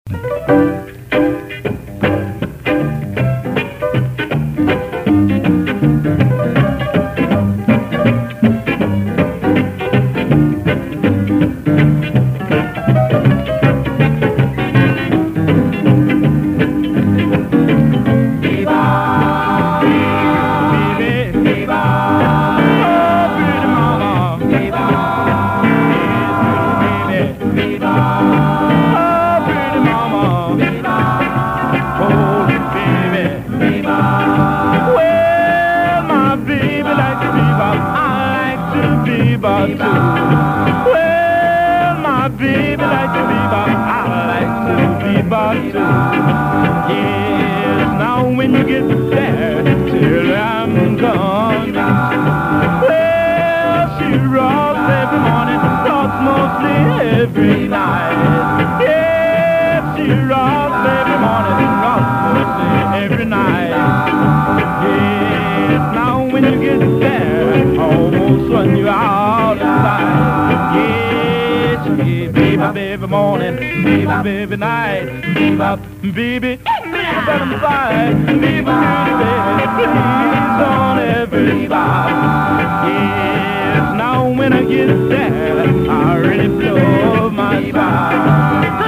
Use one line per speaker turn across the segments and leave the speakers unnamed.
Baby night, baby, let 'em fly, baby, please don't ever stop. Yes, now when I get there, I really blow my side.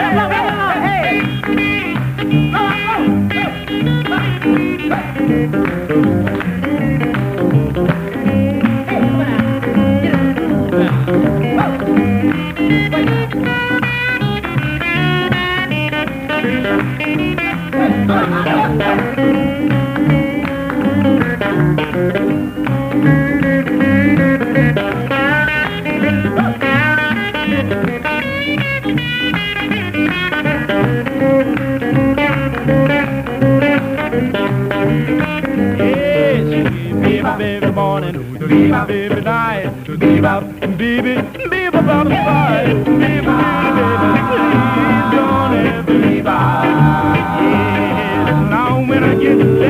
Baby morning, baby night, baby, baby about the fight, baby, please don't ever leave out. Yes, now when I get